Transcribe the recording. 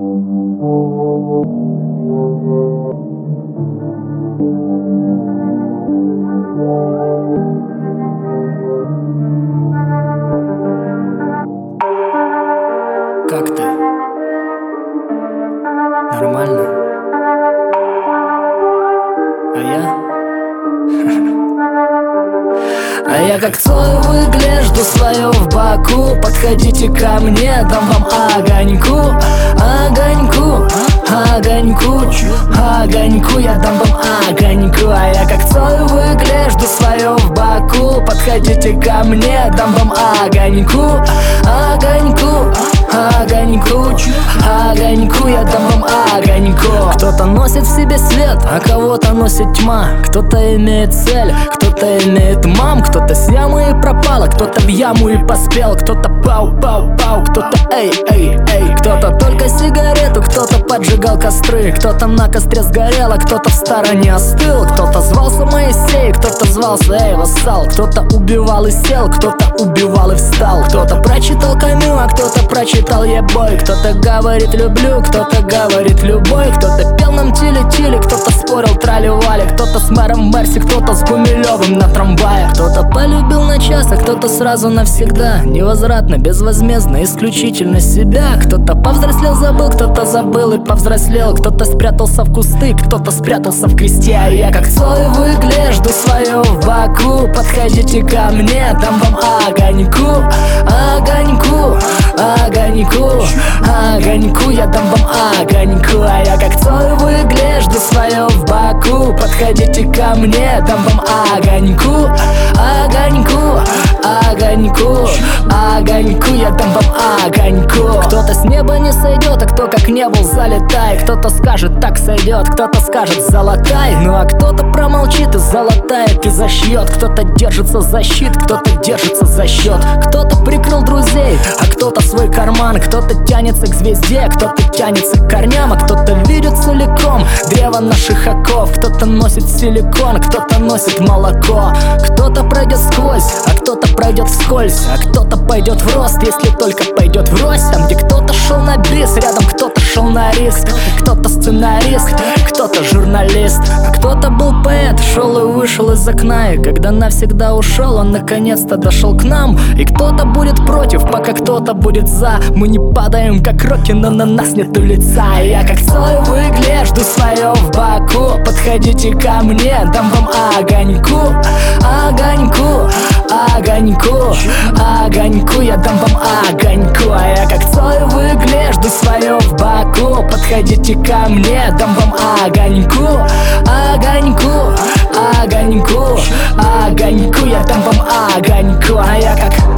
Как ты? Нормально? А я? А я как Цой выгляжу свою в Баку. Подходите ко мне, дам вам огоньку. Огоньку, огоньку, огоньку, я дам вам огоньку. А я как Цой выгляжу свою в Баку. Подходите ко мне, дам вам огоньку. Огоньку, огоньку, огоньку, я дам вам огоньку. Кто-то носит в себе свет, а кого-то носит тьма. Кто-то имеет цель, кто-то имеет мам. Кто-то с ямы и пропал, а кто-то в яму и поспел. Кто-то пау-пау-пау, кто-то эй-эй-эй. Кто-то только сигарету, кто-то поджигал костры. Кто-то на костре сгорел, а кто-то в стороне остыл. Кто-то звался Моисей, кто-то звался эй, вассал. Кто-то убивал и сел, кто-то убивал и встал. Кто-то прочитал Камю, а кто-то прочитал ебой. Кто-то говорит люблю, кто-то говорит любой. Кто-то пел нам тили-тили, кто-то спорил трали-вали. Кто-то с мэром Мерси, кто-то с Гумилевым на трамвае. Кто-то полюбил на час, а кто-то сразу навсегда. Невозвратно, безвозмездно, исключительно себя. Кто-то повзрослел, забыл, кто-то забыл и повзрослел. Кто-то спрятался в кусты, кто-то спрятался в кресте. А я как Цой выгляжу свою в Баку. Подходите ко мне, дам вам огоньку. Огоньку, огоньку, огоньку, я дам вам огоньку. А я как Цой выгляжу свою в Баку. Подходите ко мне, дам вам огоньку. Огоньку, огоньку, огоньку, я дам вам огоньку. Кто-то с неба не сойдет, а кто как не был залетай. Кто-то скажет так сойдет, кто-то скажет золотай. Ну а кто-то промолчит и залатает и зашьет. Кто-то держится за щит, кто-то держится за счет. Кто-то прикрыл друзей, а кто-то свой карман. Кто-то тянется к звезде, кто-то тянется к корням. А кто-то видит целиком древо наших оков. Кто-то носит силикон, кто-то носит молоко. Кто-то пройдет сквозь, а кто-то пройдет вскользь. А кто-то пойдет в рост, если только пойдет врозь. Там, где кто-то шел на бис, рядом кто-то шел на риск. Кто-то сценарист, кто-то журналист. А кто-то был поэт, шел и вышел из окна. И когда навсегда ушел, он наконец-то дошел к нам. И кто-то будет против, пока кто-то будет за. Мы не падаем, как роки, но на нас нету лица. И я как Цой выгляжу свое в Баку. Подходите ко мне, дам вам огоньку. Огоньку, огоньку, огоньку, я дам вам огоньку. А я как Цой выгляжу свое в Баку. Подходите ко мне, дам вам огоньку. Огоньку, огоньку, огоньку, я дам вам огоньку. А я как